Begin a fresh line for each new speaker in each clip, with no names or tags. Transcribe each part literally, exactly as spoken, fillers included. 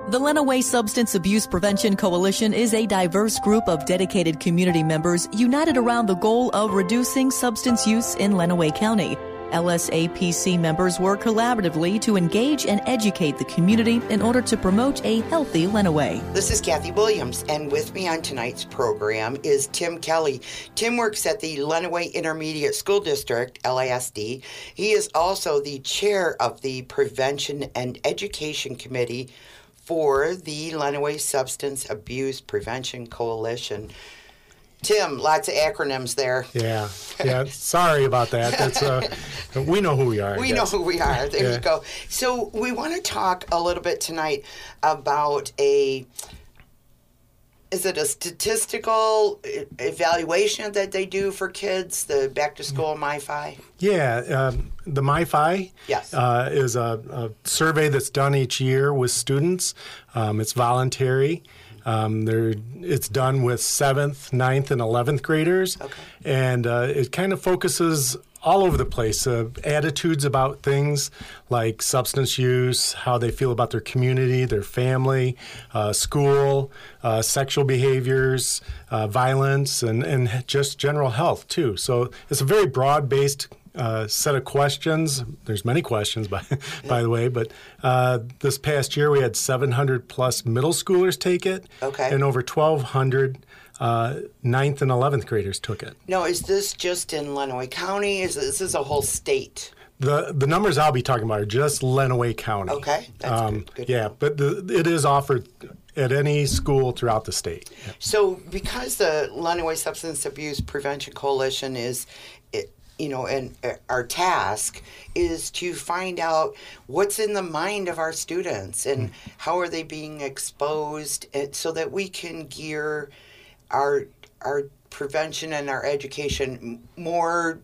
The Lenawee Substance Abuse Prevention Coalition is a diverse group of dedicated community members united around the goal of reducing substance use in Lenawee County. L S A P C members work collaboratively to engage and educate the community in order to promote a healthy Lenawee.
This is Kathy Williams, and with me on tonight's program is Tim Kelly. Tim works at the Lenawee Intermediate School District, L I S D. He is also the chair of the Prevention and Education Committee for the Lenawee Substance Abuse Prevention Coalition. Tim, lots of acronyms there.
Yeah, yeah. Sorry about that. That's uh, we know who we are. I
we
guess.
know who we are. There yeah. you go. So we want to talk a little bit tonight about a. Is it a statistical evaluation that they do for kids? The back to school MyFi.
Yeah, um, the MyFi.
Yes.
Uh, is a, a survey that's done each year with students. Um, it's voluntary. Um, it's done with seventh, ninth, and eleventh graders,
okay.
and uh, it kind of focuses all over the place. Uh, attitudes about things like substance use, how they feel about their community, their family, uh, school, uh, sexual behaviors, uh, violence, and, and just general health, too. So it's a very broad-based Uh, set of questions. There's many questions, by by the way, but uh, this past year we had seven hundred plus middle schoolers take it,
okay.
and over twelve hundred uh, ninth and eleventh graders took it.
Now, is this just in Lenawee County? Is this is a whole state?
The the numbers I'll be talking about are just Lenawee County.
Okay, that's
um,
good. good
yeah, but the, it is offered at any school throughout the state.
So, because the Lenawee Substance Abuse Prevention Coalition is it, you know, and our task is to find out what's in the mind of our students and mm-hmm. how are they being exposed, and so that we can gear our our prevention and our education more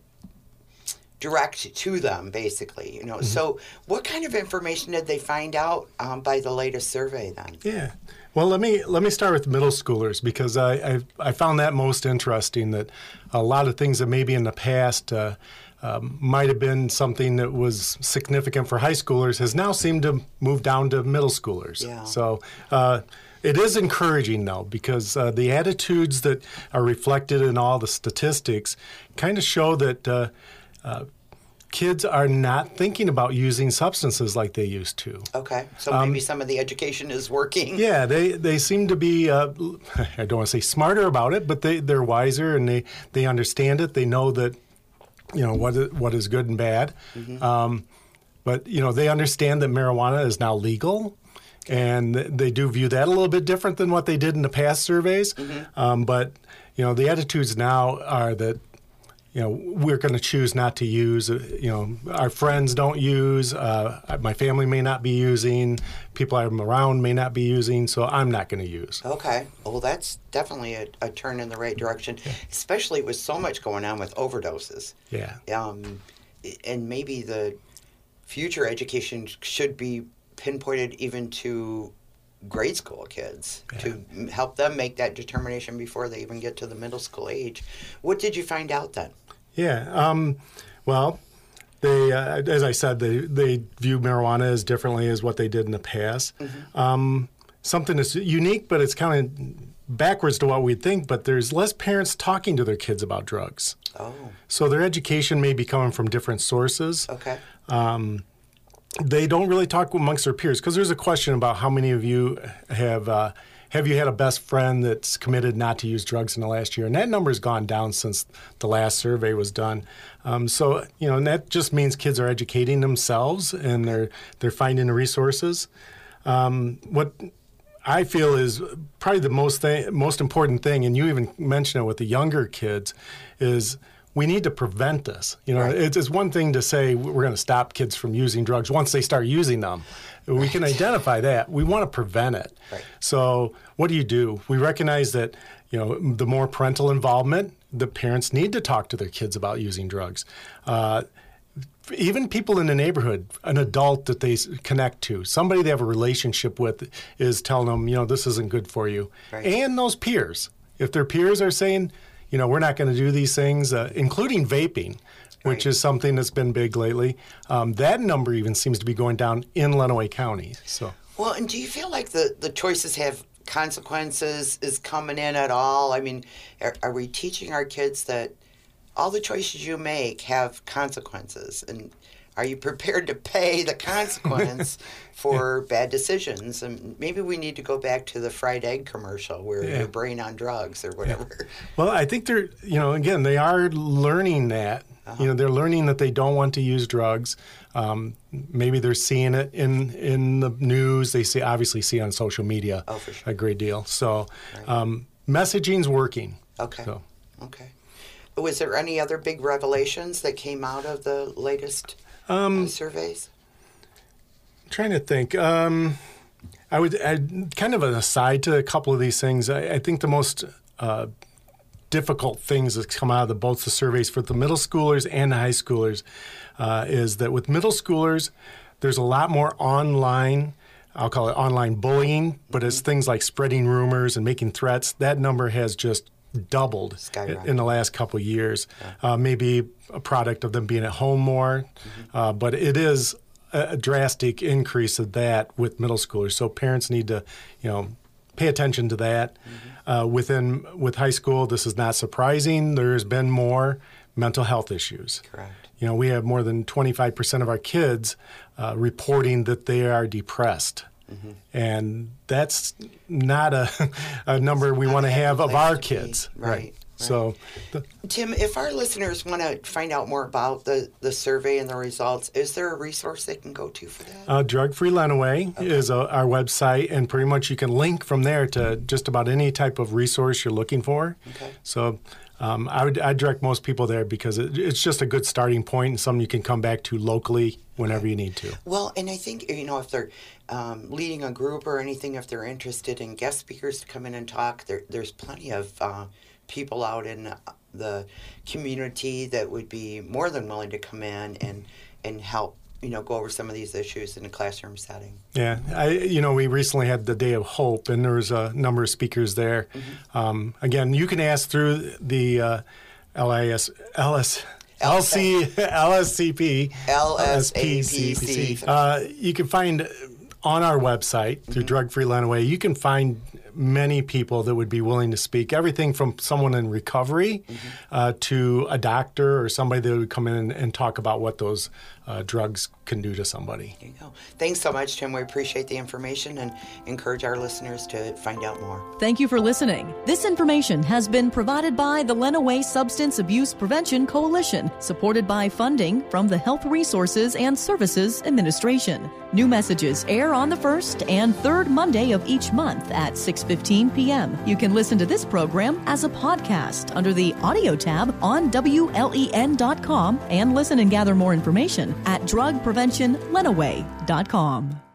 direct to them, basically. You know, mm-hmm. So what kind of information did they find out um, by the latest survey then?
Yeah. Well, let me let me start with middle schoolers, because I, I I found that most interesting, that a lot of things that maybe in the past uh, um, might have been something that was significant for high schoolers has now seemed to move down to middle schoolers.
Yeah.
So uh, it is encouraging, though, because uh, the attitudes that are reflected in all the statistics kind of show that uh, uh, kids are not thinking about using substances like they used to.
Okay, so maybe um, some of the education is working.
Yeah, they, they seem to be, uh, I don't want to say smarter about it, but they, they're wiser, and they, they understand it. They know that, you know, what is, what is good and bad. Mm-hmm. Um, but, you know, they understand that marijuana is now legal, and they do view that a little bit different than what they did in the past surveys. Mm-hmm. Um, but, you know, the attitudes now are that, you know, we're going to choose not to use, you know, our friends don't use, uh, my family may not be using, people I'm around may not be using, so I'm not going to use.
Okay. Well, that's definitely a, a turn in the right direction, yeah. Especially with so much going on with overdoses.
Yeah.
Um, and maybe the future education should be pinpointed even to grade school kids, yeah. to help them make that determination before they even get to the middle school age. What did you find out then?
Yeah, um, well, they, uh, as I said, they, they view marijuana as differently as what they did in the past. Mm-hmm. Um, something that's unique, but it's kind of backwards to what we'd think, but there's less parents talking to their kids about drugs.
Oh.
So their education may be coming from different sources.
Okay.
Um, they don't really talk amongst their peers, because there's a question about how many of you have uh, have you had a best friend that's committed not to use drugs in the last year, and that number's gone down since the last survey was done. Um, so you know, and that just means kids are educating themselves and they're they're finding the resources. Um, what I feel is probably the most th- most important thing, and you even mentioned it with the younger kids, is we need to prevent this. You know, right. it's, it's one thing to say we're going to stop kids from using drugs once they start using them. We can identify that. We want to prevent it.
Right.
So what do you do? We recognize that, you know, the more parental involvement, the parents need to talk to their kids about using drugs. Uh, even people in the neighborhood, an adult that they connect to, somebody they have a relationship with, is telling them, you know, this isn't good for you.
Right.
And those peers. If their peers are saying, you know, we're not going to do these things, uh, including vaping, which
right.
is something that's been big lately. Um, that number even seems to be going down in Lenawee County. So,
Well, and do you feel like the, the choices have consequences is coming in at all? I mean, are, are we teaching our kids that all the choices you make have consequences? And are you prepared to pay the consequence for bad decisions? And maybe we need to go back to the fried egg commercial where
Yeah.
your brain on drugs or whatever.
Yeah. Well, I think they're, you know, again, they are learning that.
Uh-huh.
You know, they're learning that they don't want to use drugs. Um, maybe they're seeing it in, in the news. They see obviously see it on social media
Oh, for sure.
a great deal. So
Right.
um, messaging's working.
Okay.
So.
Okay. Was there any other big revelations that came out of the latest um, surveys?
I'm trying to think. Um, I would I, kind of an aside to a couple of these things. I, I think the most uh, difficult things that come out of the, both the surveys for the middle schoolers and the high schoolers uh, is that with middle schoolers, there's a lot more online, I'll call it online bullying, but it's things like spreading rumors and making threats. That number has just doubled
Skyrocketed.
in the last couple of years. Uh, maybe a product of them being at home more, uh, but it is a drastic increase of that with middle schoolers. So parents need to, you know, pay attention to that. Mm-hmm. Uh, within with high school, this is not surprising. There's been more mental health issues.
Correct.
You know, we have more than twenty-five percent of our kids uh, reporting that they are depressed. Mm-hmm. And that's not a, a number we want to have of our kids.
Right. right.
So, the,
Tim, if our listeners want to find out more about the, the survey and the results, is there a resource they can go to for that?
uh, Drug Free Lenawee okay. is a, our website, and pretty much you can link from there to just about any type of resource you're looking for.
Okay.
So, um, I would I direct most people there because it, it's just a good starting point and something you can come back to locally whenever
okay.
you need to.
Well, and I think, you know, if they're um, leading a group or anything, if they're interested in guest speakers to come in and talk, there, there's plenty of uh, people out in the community that would be more than willing to come in and, and help, you know, go over some of these issues in a classroom setting.
Yeah, I, you know, we recently had the Day of Hope, and there was a number of speakers there. Mm-hmm. Um, again, you can ask through the uh, L I S, L S, L C, L S C P,
L S A P C.
Uh, you can find on our website through mm-hmm. Drug Free Lenawee, you can find many people that would be willing to speak, everything from someone in recovery mm-hmm. uh, to a doctor or somebody that would come in and, and talk about what those uh, drugs can do to somebody.
There you go. Thanks so much, Tim. We appreciate the information and encourage our listeners to find out more.
Thank you for listening. This information has been provided by the Lenawee Substance Abuse Prevention Coalition, supported by funding from the Health Resources and Services Administration. New messages air on the first and third Monday of each month at six fifteen p.m. You can listen to this program as a podcast under the audio tab on W L E N dot com and listen and gather more information at drug prevention lenawee dot com.